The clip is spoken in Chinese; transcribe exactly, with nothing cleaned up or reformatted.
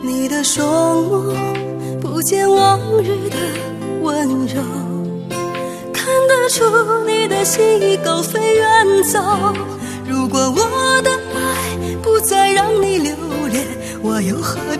你的双目不见往日的温柔，看得出你的心已高飞远走。如果我的爱不再让你留恋，我又何